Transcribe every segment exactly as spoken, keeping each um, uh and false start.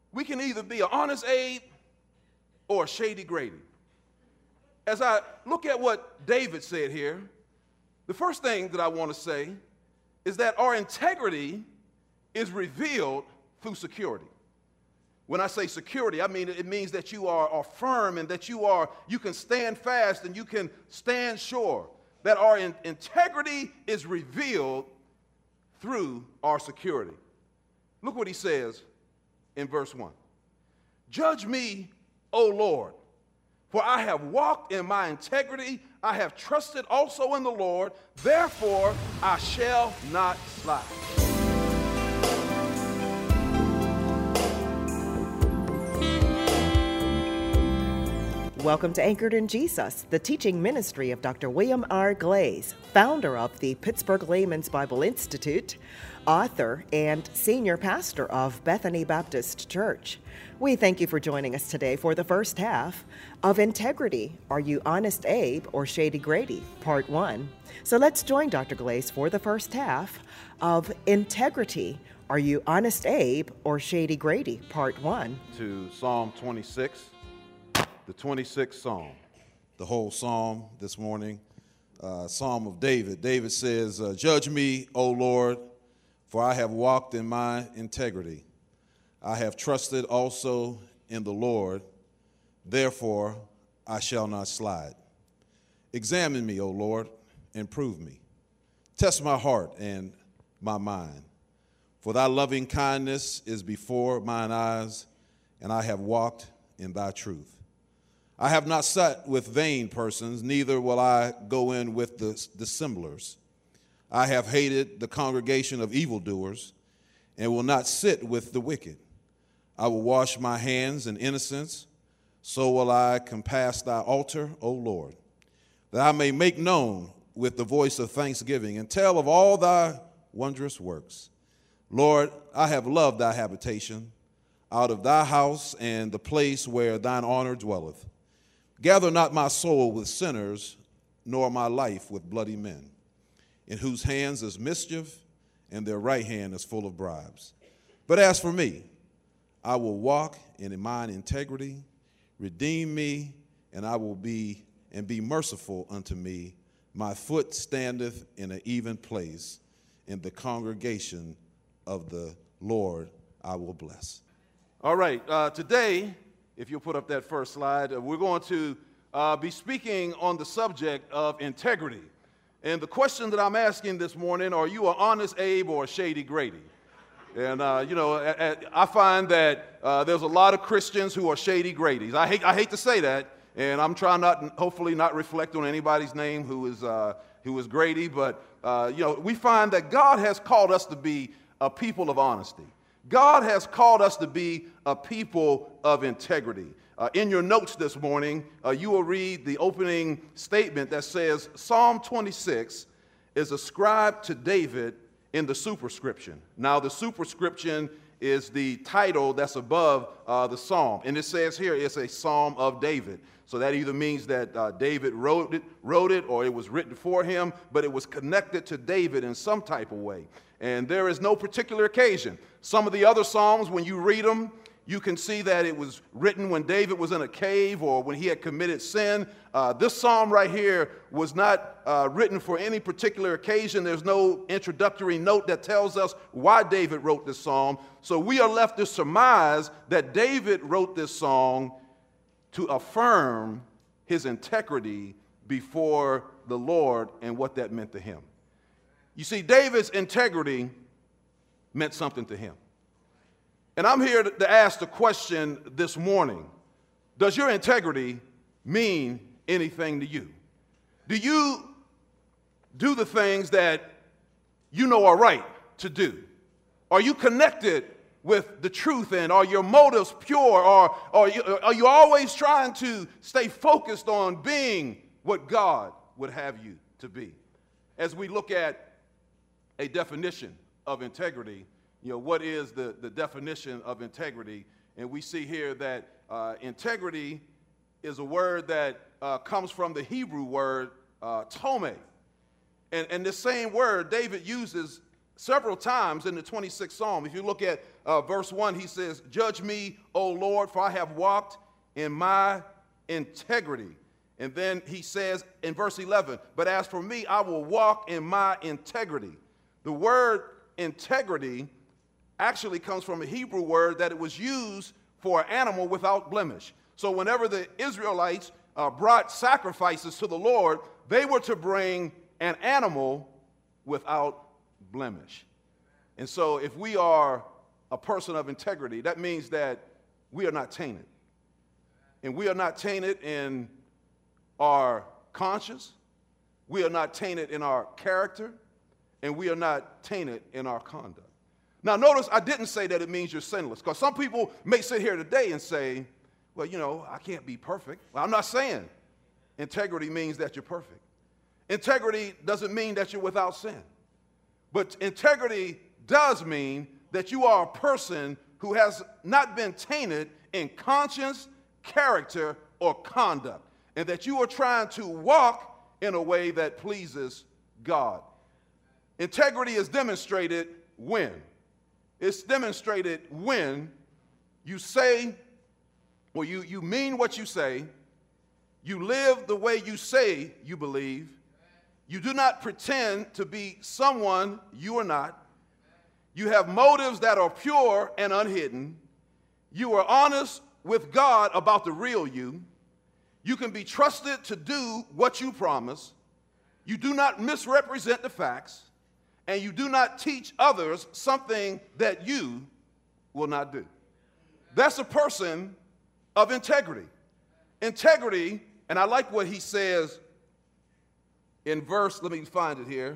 we can either be an honest Abe or a shady Grady. As I look at what David said here, the first thing that I want to say is that our integrity is revealed through security. When I say security, I mean it means that you are, are firm and that you are you can stand fast and you can stand sure. That our in- integrity is revealed through our security. Look what he says in verse one. Judge me, O Lord, for I have walked in my integrity. I have trusted also in the Lord. Therefore, I shall not slide. Welcome to Anchored in Jesus, the teaching ministry of Doctor William R. Glaze, founder of the Pittsburgh Layman's Bible Institute, author and senior pastor of Bethany Baptist Church. We thank you for joining us today for the first half of Integrity. Are you Honest Abe or Shady Grady? Part one. So let's join Doctor Glaze for the first half of Integrity. Are you Honest Abe or Shady Grady? Part one. To Psalm twenty-six. The twenty-sixth Psalm, the whole Psalm this morning, uh, Psalm of David. David says, uh, Judge me, O Lord, for I have walked in my integrity. I have trusted also in the Lord, therefore I shall not slide. Examine me, O Lord, and prove me. Test my heart and my mind. For thy loving kindness is before mine eyes, and I have walked in thy truth. I have not sat with vain persons, neither will I go in with the dissemblers. I have hated the congregation of evildoers, and will not sit with the wicked. I will wash my hands in innocence, so will I compass thy altar, O Lord, that I may make known with the voice of thanksgiving, and tell of all thy wondrous works. Lord, I have loved thy habitation, out of thy house and the place where thine honor dwelleth. Gather not my soul with sinners, nor my life with bloody men, in whose hands is mischief, and their right hand is full of bribes. But as for me, I will walk in mine integrity. Redeem me, and I will be and be merciful unto me. My foot standeth in an even place. In the congregation of the Lord I will bless. All right, uh, today, if you'll put up that first slide, uh, we're going to uh, be speaking on the subject of integrity. And the question that I'm asking this morning, are you an honest Abe or a shady Grady? And, uh, you know, a, a, I find that uh, there's a lot of Christians who are shady Gradys. I hate, I hate to say that, and I'm trying not, hopefully not reflect on anybody's name who is, uh, who is Grady, but, uh, you know, we find that God has called us to be a people of honesty. God has called us to be a people of integrity. Uh, in your notes this morning, uh, you will read the opening statement that says, Psalm twenty-six is ascribed to David in the superscription. Now, the superscription is the title that's above uh, the psalm. And it says here it's a psalm of David. So that either means that uh, David wrote it, wrote it or it was written for him, but it was connected to David in some type of way. And there is no particular occasion. Some of the other psalms, when you read them, you can see that it was written when David was in a cave or when he had committed sin. Uh, this psalm right here was not uh, written for any particular occasion. There's no introductory note that tells us why David wrote this psalm. So we are left to surmise that David wrote this song to affirm his integrity before the Lord and what that meant to him. You see, David's integrity meant something to him. And I'm here to ask the question this morning, does your integrity mean anything to you? Do you do the things that you know are right to do? Are you connected with the truth, and are your motives pure, or, or you, are you always trying to stay focused on being what God would have you to be? As we look at a definition of integrity, you know, what is the, the definition of integrity? And we see here that uh, integrity is a word that uh, comes from the Hebrew word uh, tome. And, and this same word David uses several times in the twenty-sixth Psalm. If you look at uh, verse one, he says, "Judge me, O Lord, for I have walked in my integrity." And then he says in verse eleven, "But as for me, I will walk in my integrity." The word integrity actually comes from a Hebrew word that it was used for an animal without blemish. So whenever the Israelites uh, brought sacrifices to the Lord, they were to bring an animal without blemish. And so if we are a person of integrity, that means that we are not tainted. And we are not tainted in our conscience, we are not tainted in our character, and we are not tainted in our conduct. Now notice I didn't say that it means you're sinless, because some people may sit here today and say, well, you know, I can't be perfect. Well, I'm not saying integrity means that you're perfect. Integrity doesn't mean that you're without sin. But integrity does mean that you are a person who has not been tainted in conscience, character, or conduct, and that you are trying to walk in a way that pleases God. Integrity is demonstrated when? It's demonstrated when you say, or you, you mean what you say, you live the way you say you believe, you do not pretend to be someone you are not, you have motives that are pure and unhidden, you are honest with God about the real you, you can be trusted to do what you promise, you do not misrepresent the facts, and you do not teach others something that you will not do. That's a person of integrity. Integrity, and I like what he says in verse, let me find it here,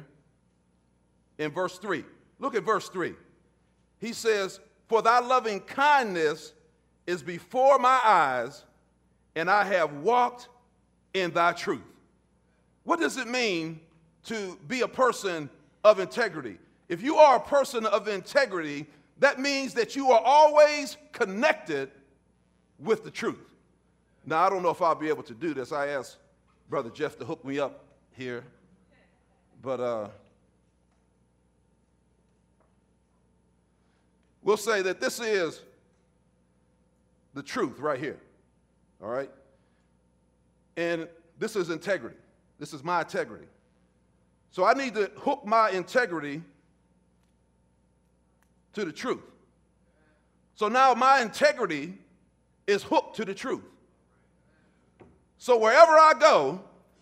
in verse three. Look at verse three. He says, "For thy loving kindness is before my eyes, and I have walked in thy truth." What does it mean to be a person of integrity? If you are a person of integrity, that means that you are always connected with the truth. Now, I don't know if I'll be able to do this. I asked Brother Jeff to hook me up here, but uh, we'll say that this is the truth right here. All right? And this is integrity. This is my integrity. So I need to hook my integrity to the truth. So now my integrity is hooked to the truth. So wherever I go,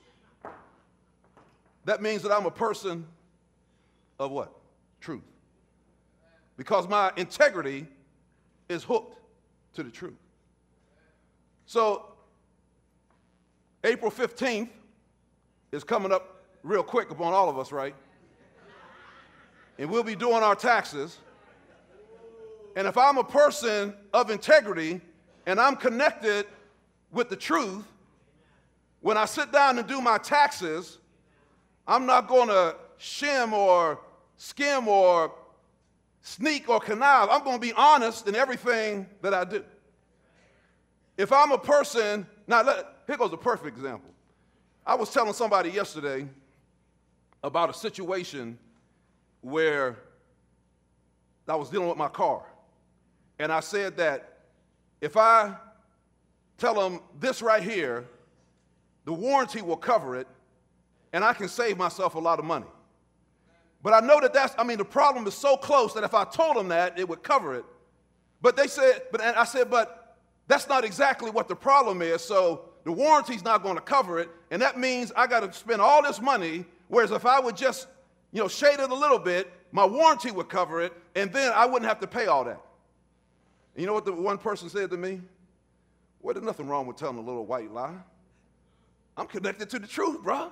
that means that I'm a person of what? Truth. Because my integrity is hooked to the truth. So April fifteenth is coming up real quick upon all of us, right? And we'll be doing our taxes. And if I'm a person of integrity and I'm connected with the truth, when I sit down and do my taxes, I'm not going to shim or skim or sneak or connive. I'm going to be honest in everything that I do. If I'm a person, now let, here goes a perfect example. I was telling somebody yesterday about a situation where I was dealing with my car. And I said that if I tell them this right here, the warranty will cover it, and I can save myself a lot of money. But I know that that's, I mean, the problem is so close that if I told them that, it would cover it. But they said, but and I said, but that's not exactly what the problem is, so the warranty's not going to cover it, and that means I got to spend all this money, whereas if I would just, you know, shade it a little bit, my warranty would cover it, and then I wouldn't have to pay all that. And you know what the one person said to me? Well, there's nothing wrong with telling a little white lie. I'm connected to the truth, bro.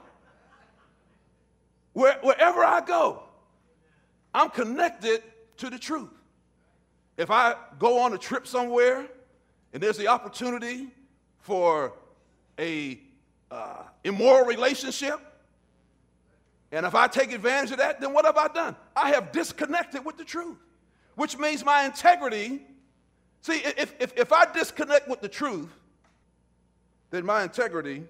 Where, wherever I go, I'm connected to the truth. If I go on a trip somewhere and there's the opportunity for a uh, immoral relationship, and if I take advantage of that, then what have I done? I have disconnected with the truth, which means my integrity. See, if, if, if I disconnect with the truth, then my integrity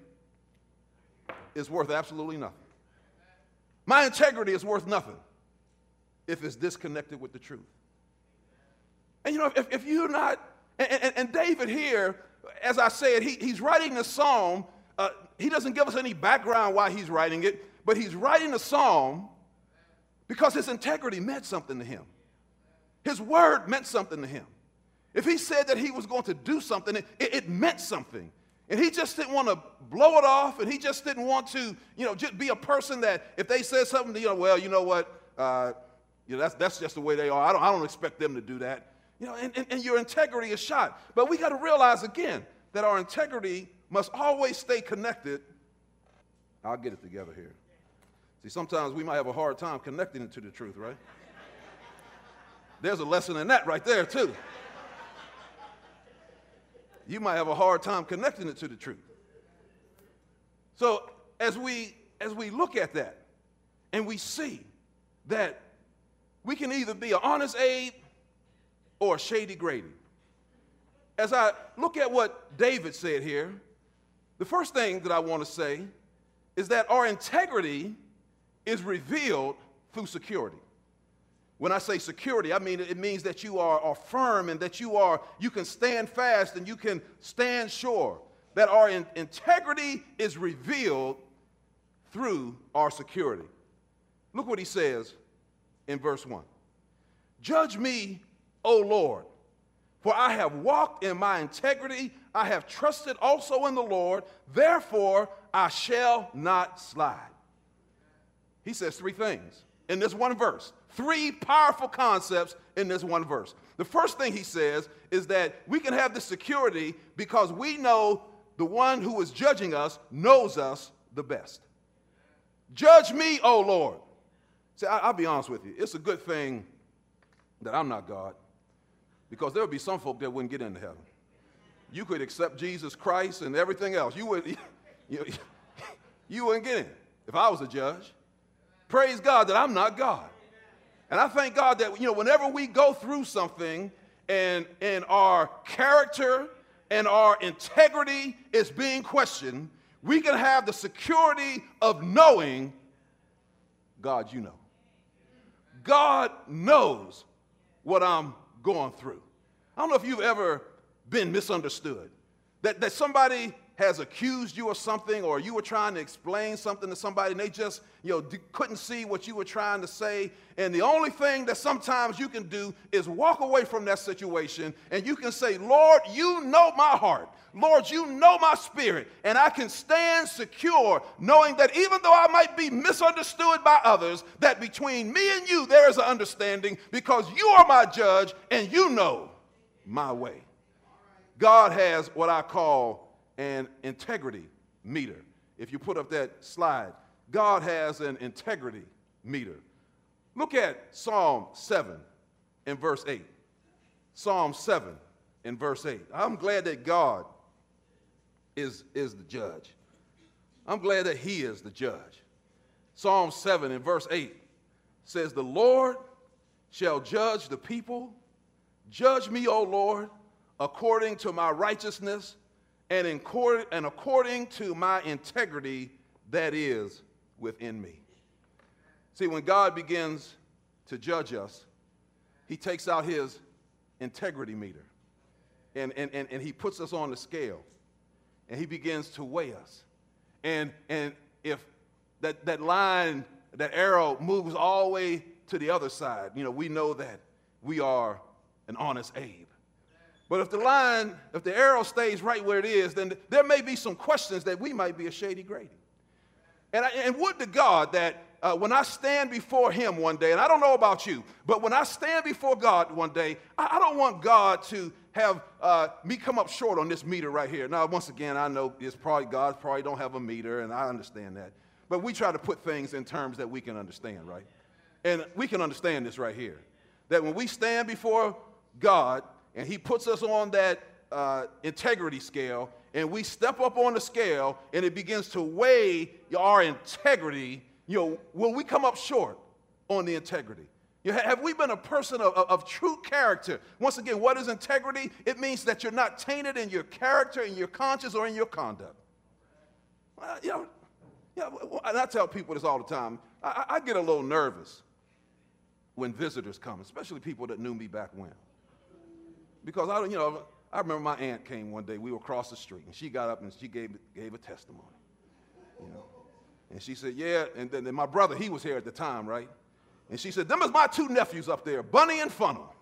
is worth absolutely nothing. My integrity is worth nothing if it's disconnected with the truth. And you know, if, if you're not, and, and, and David here, as I said, he, he's writing the psalm. Uh, he doesn't give us any background why he's writing it, but he's writing the psalm because his integrity meant something to him. His word meant something to him. If he said that he was going to do something, it, it meant something. And he just didn't want to blow it off, and he just didn't want to, you know, just be a person that if they said something, you know, well, you know what, uh, you know, that's, that's just the way they are. I don't, I don't expect them to do that. You know, and, and, and your integrity is shot. But we got to realize, again, that our integrity must always stay connected. I'll get it together here. See, sometimes we might have a hard time connecting it to the truth, right? There's a lesson in that right there, too. You might have a hard time connecting it to the truth. So as we, as we look at that and we see that we can either be an honest Abe or a shady Grady. As I look at what David said here, the first thing that I want to say is that our integrity is revealed through security. When I say security, I mean it means that you are, are firm and that you are you can stand fast and you can stand sure. That our in, integrity is revealed through our security. Look what he says in verse one. Judge me, O Lord, for I have walked in my integrity. I have trusted also in the Lord. Therefore, I shall not slide. He says three things in this one verse. Three powerful concepts in this one verse. The first thing he says is that we can have this security because we know the one who is judging us knows us the best. Judge me, O Lord. See, I, I'll be honest with you. It's a good thing that I'm not God, because there would be some folk that wouldn't get into heaven. You could accept Jesus Christ and everything else. You, would, you, you wouldn't get in if I was a judge. Praise God that I'm not God. And I thank God that, you know, whenever we go through something and, and our character and our integrity is being questioned, we can have the security of knowing, God, you know. God knows what I'm going through. I don't know if you've ever been misunderstood, that, that somebody has accused you of something, or you were trying to explain something to somebody and they just, you know, d- couldn't see what you were trying to say. And the only thing that sometimes you can do is walk away from that situation and you can say, Lord, you know my heart. Lord, you know my spirit. And I can stand secure knowing that even though I might be misunderstood by others, that between me and you there is an understanding because you are my judge and you know my way. God has what I call an integrity meter. If you put up that slide, God has an integrity meter. Look at Psalm seven and verse eight. Psalm seven and verse eight. I'm glad that God is, is the judge. I'm glad that he is the judge. Psalm seven and verse eight says, the Lord shall judge the people. Judge me, O Lord, according to my righteousness and, in court, and according to my integrity that is within me. See, when God begins to judge us, he takes out his integrity meter and, and, and, and he puts us on the scale and he begins to weigh us. And, and if that, that line, that arrow moves all the way to the other side, you know, we know that we are an honest Abe. But if the line, if the arrow stays right where it is, then there may be some questions that we might be a shady Grady. And, I, and would to God that uh, when I stand before him one day, and I don't know about you, but when I stand before God one day, I, I don't want God to have uh, me come up short on this meter right here. Now, once again, I know it's probably God probably don't have a meter, and I understand that. But we try to put things in terms that we can understand, right? And we can understand this right here, that when we stand before God, and he puts us on that uh, integrity scale, and we step up on the scale, and it begins to weigh our integrity, you know, will we come up short on the integrity? You know, have we been a person of, of, of true character? Once again, what is integrity? It means that you're not tainted in your character, in your conscience, or in your conduct. Well, you know, you know, and I tell people this all the time. I, I get a little nervous when visitors come, especially people that knew me back when. Because, I, you know, I remember my aunt came one day. We were across the street, and she got up and she gave, gave a testimony, you know. And she said, yeah, and then and my brother, he was here at the time, right? And she said, them is my two nephews up there, Bunny and Funnel.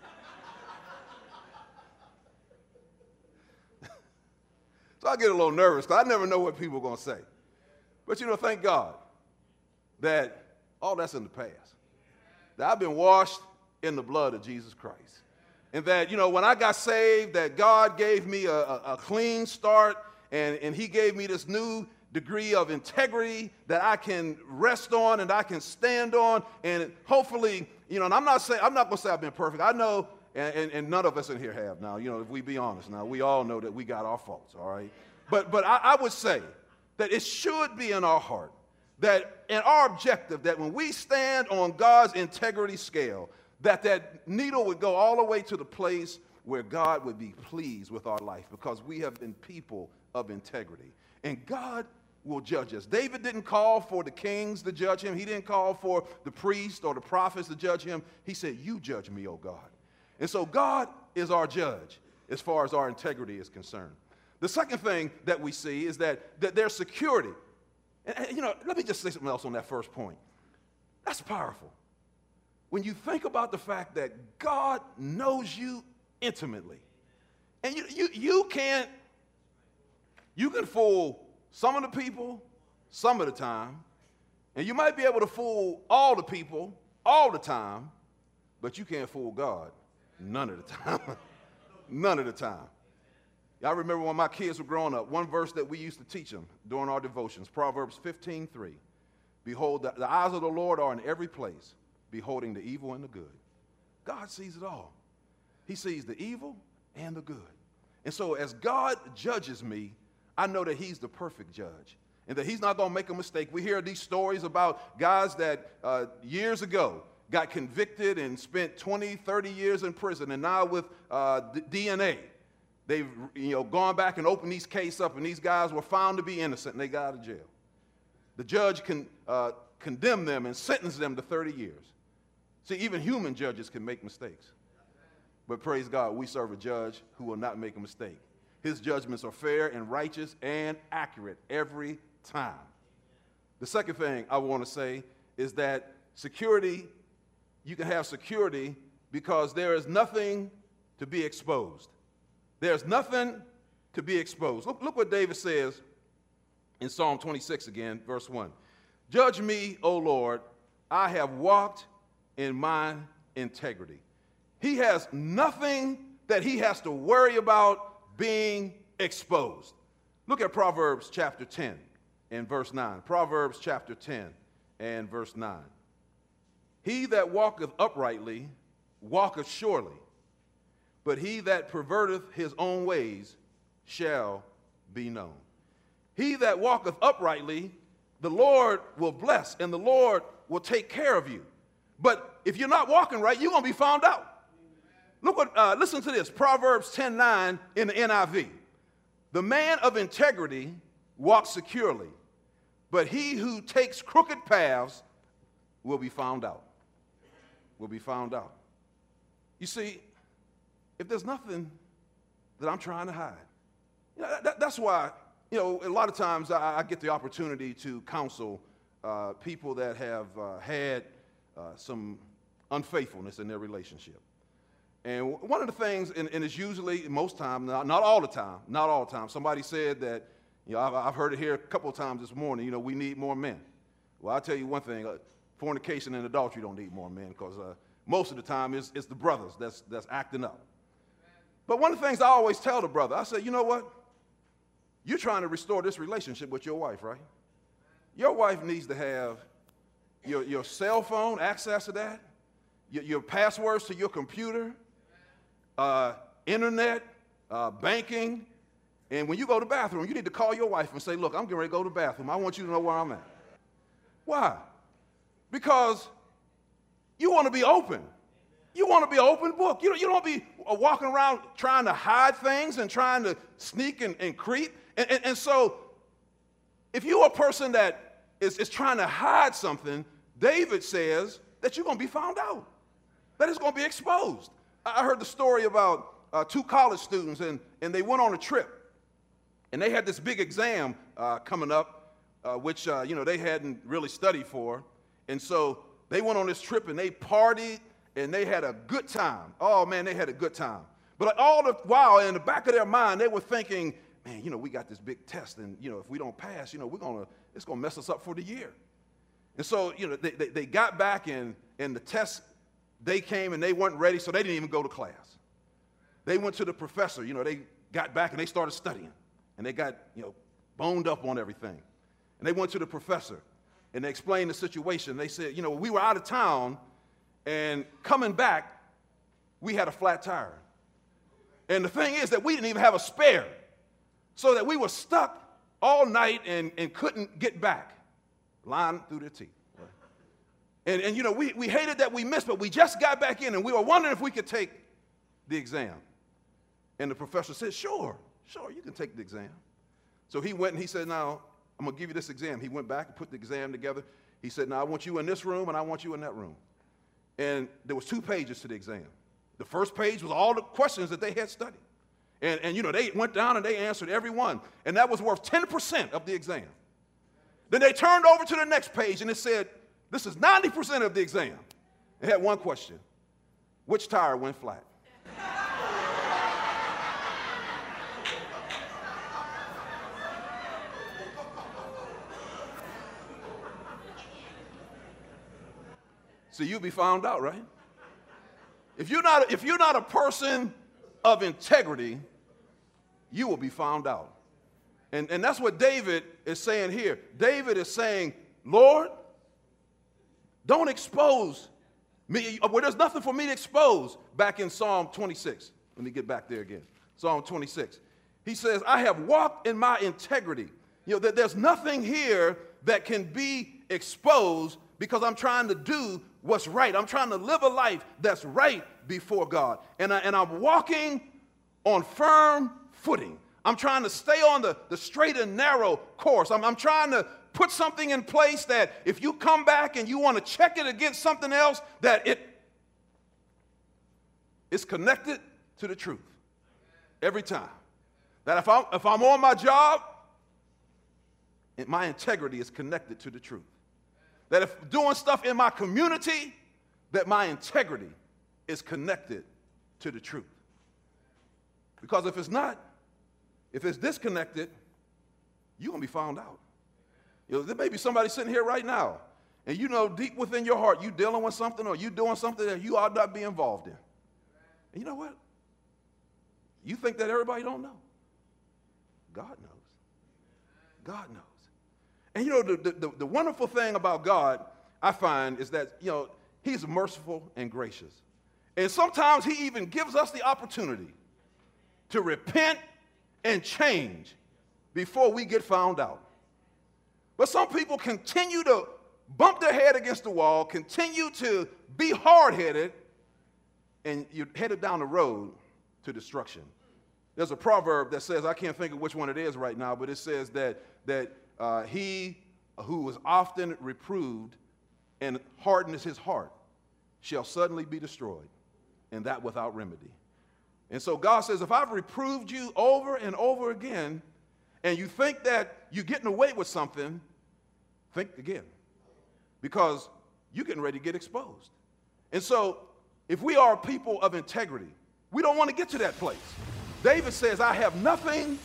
So I get a little nervous because I never know what people are going to say. But, you know, thank God that all that's in the past. That I've been washed in the blood of Jesus Christ. And that, you know, when I got saved, that God gave me a, a, a clean start, and, and he gave me this new degree of integrity that I can rest on and I can stand on. And hopefully, you know, and I'm not saying, I'm not going to say I've been perfect. I know, and, and, and none of us in here have now, you know, if we be honest now, we all know that we got our faults, all right? But, but I, I would say that it should be in our heart that, and our objective, that when we stand on God's integrity scale, that that needle would go all the way to the place where God would be pleased with our life, because we have been people of integrity. And God will judge us. David didn't call for the kings to judge him. He didn't call for the priests or the prophets to judge him. He said, you judge me, O God. And so God is our judge as far as our integrity is concerned. The second thing that we see is that, that there's security. And, and, you know, let me just say something else on that first point. That's powerful. When you think about the fact that God knows you intimately, and you, you, you can't, you can fool some of the people some of the time, and you might be able to fool all the people all the time, but you can't fool God none of the time. None of the time. I remember when my kids were growing up, one verse that we used to teach them during our devotions, Proverbs fifteen three. Behold, the, the eyes of the Lord are in every place, beholding the evil and the good. God sees it all. He sees the evil and the good. And so as God judges me, I know that he's the perfect judge and that he's not going to make a mistake. We hear these stories about guys that uh, years ago got convicted and spent twenty, thirty years in prison, and now with uh, D N A, they've you know, gone back and opened these cases up, and these guys were found to be innocent, and they got out of jail. The judge can uh, condemn them and sentence them to thirty years. See, even human judges can make mistakes. But praise God, we serve a judge who will not make a mistake. His judgments are fair and righteous and accurate every time. The second thing I want to say is that security, you can have security because there is nothing to be exposed. There's nothing to be exposed. Look, look what David says in Psalm twenty-six again, verse one. Judge me, O Lord, I have walked in my integrity. He has nothing that he has to worry about being exposed. Look at Proverbs chapter ten and verse nine. Proverbs chapter ten and verse nine. He that walketh uprightly walketh surely, but he that perverteth his own ways shall be known. He that walketh uprightly, the Lord will bless, and the Lord will take care of you. But if you're not walking right, you're going to be found out. Look what, uh, listen to this, Proverbs ten nine in the N I V. The man of integrity walks securely, but he who takes crooked paths will be found out. Will be found out. You see, if there's nothing that I'm trying to hide, you know, that, that's why, you know, a lot of times I, I get the opportunity to counsel uh, people that have uh, had uh, some unfaithfulness in their relationship. And one of the things, and, and it's usually, most time, not, not all the time, not all the time, somebody said that, you know, I've, I've heard it here a couple of times this morning, you know, we need more men. Well, I'll tell you one thing, uh, fornication and adultery don't need more men, because uh, most of the time it's, it's the brothers that's, that's acting up. But one of the things I always tell the brother, I say, you know what? You're trying to restore this relationship with your wife, right? Your wife needs to have your, your cell phone, access to that, your, your passwords to your computer, Uh, internet, uh, banking, and when you go to the bathroom, you need to call your wife and say, look, I'm getting ready to go to the bathroom. I want you to know where I'm at. Why? Because you want to be open. You want to be an open book. You don't, you don't be walking around trying to hide things and trying to sneak and, and creep. And, and, and so if you're a person that is, is trying to hide something, David says that you're going to be found out. that it's going to be exposed. I heard the story about uh, two college students, and, and they went on a trip, and they had this big exam uh, coming up, uh, which, uh, you know, they hadn't really studied for. And so they went on this trip, and they partied, and they had a good time. Oh, man, they had a good time. But like, all the while, in the back of their mind, they were thinking, man, you know, we got this big test, and, you know, if we don't pass, you know, we're going to, it's going to mess us up for the year. And so, you know, they, they, they got back, and, and the test, they came, and they weren't ready, so they didn't even go to class. They went to the professor. You know, they got back, and they started studying. And they got, you know, boned up on everything. And they went to the professor, and they explained the situation. They said, you know, we were out of town, and coming back, we had a flat tire. And the thing is that we didn't even have a spare, so that we were stuck all night and, and couldn't get back, lying through their teeth. Right? And, and, you know, we, we hated that we missed, but we just got back in, and we were wondering if we could take the exam. And the professor said, sure, sure, you can take the exam. So he went and he said, now, I'm going to give you this exam. He went back and put the exam together. He said, now, I want you in this room, and I want you in that room. And there was two pages to the exam. The first page was all the questions that they had studied. And, and, you know, they went down and they answered every one. And that was worth ten percent of the exam. Then they turned over to the next page, and it said, this is ninety percent of the exam. It had one question. Which tire went flat? So you'll be found out, right? If you're not, if you're not a person of integrity, you will be found out. And, and that's what David is saying here. David is saying, Lord, don't expose me. Well, there's nothing for me to expose. Back in Psalm twenty-six. Let me get back there again. Psalm twenty-six. He says, I have walked in my integrity. You know, that there's nothing here that can be exposed because I'm trying to do what's right. I'm trying to live a life that's right before God. And, I, and I'm walking on firm footing. I'm trying to stay on the, the straight and narrow course. I'm, I'm trying to put something in place that if you come back and you want to check it against something else, that it is connected to the truth every time. That if I'm, if I'm on my job, my integrity is connected to the truth. That if doing stuff in my community, that my integrity is connected to the truth. Because if it's not, if it's disconnected, you're going to be found out. You know, there may be somebody sitting here right now, and you know deep within your heart you dealing with something or you doing something that you ought not be involved in. And you know what? You think that everybody don't know. God knows. God knows. And you know, the, the, the wonderful thing about God, I find, is that, you know, he's merciful and gracious. And sometimes he even gives us the opportunity to repent and change before we get found out. But some people continue to bump their head against the wall, continue to be hard-headed, and you're headed down the road to destruction. There's a proverb that says, I can't think of which one it is right now, but it says that, that uh, he who is often reproved and hardens his heart shall suddenly be destroyed, and that without remedy. And so God says, if I've reproved you over and over again, and you think that you're getting away with something, think again, because you're getting ready to get exposed. And so if we are people of integrity, we don't want to get to that place. David says, I have nothing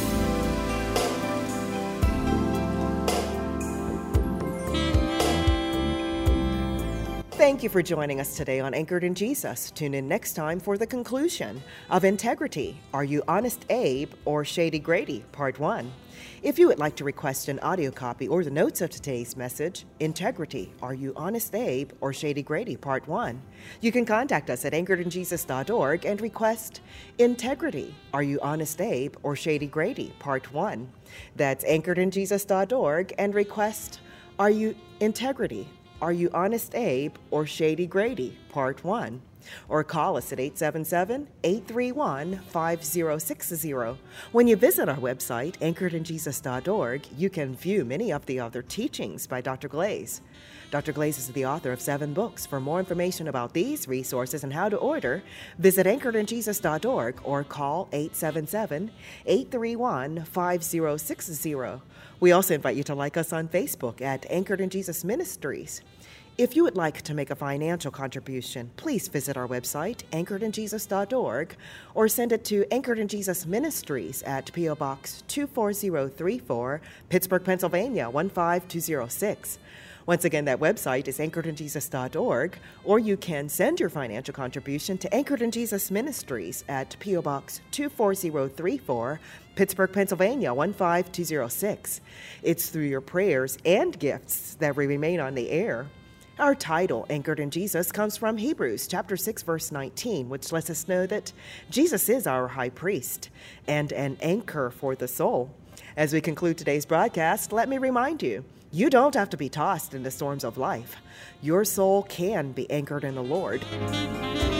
Thank you for joining us today on Anchored in Jesus. Tune in next time for the conclusion of Integrity. Are you Honest Abe or Shady Grady? Part one. If you would like to request an audio copy or the notes of today's message, Integrity, Are You Honest Abe or Shady Grady? Part one, you can contact us at anchored in jesus dot org and request Integrity, Are You Honest Abe or Shady Grady? Part one. That's anchored in jesus dot org and request Are You Integrity, Are You Honest Abe or Shady Grady? Part one. or call us at eight seven seven, eight three one, five zero six zero. When you visit our website, anchored in jesus dot org, you can view many of the other teachings by Doctor Glaze. Doctor Glaze is the author of seven books. For more information about these resources and how to order, visit anchored in jesus dot org or call eight seven seven, eight three one, five zero six zero. We also invite you to like us on Facebook at Anchored in Jesus Ministries. If you would like to make a financial contribution, please visit our website, anchored in jesus dot org, or send it to Anchored in Jesus Ministries at P O Box two four zero three four, Pittsburgh, Pennsylvania one five two zero six. Once again, that website is anchored in jesus dot org, or you can send your financial contribution to Anchored in Jesus Ministries at P O Box two four zero three four, Pittsburgh, Pennsylvania one five two zero six. It's through your prayers and gifts that we remain on the air. Our title, Anchored in Jesus, comes from Hebrews chapter six, verse nineteen, which lets us know that Jesus is our high priest and an anchor for the soul. As we conclude today's broadcast, let me remind you, you don't have to be tossed in the storms of life. Your soul can be anchored in the Lord.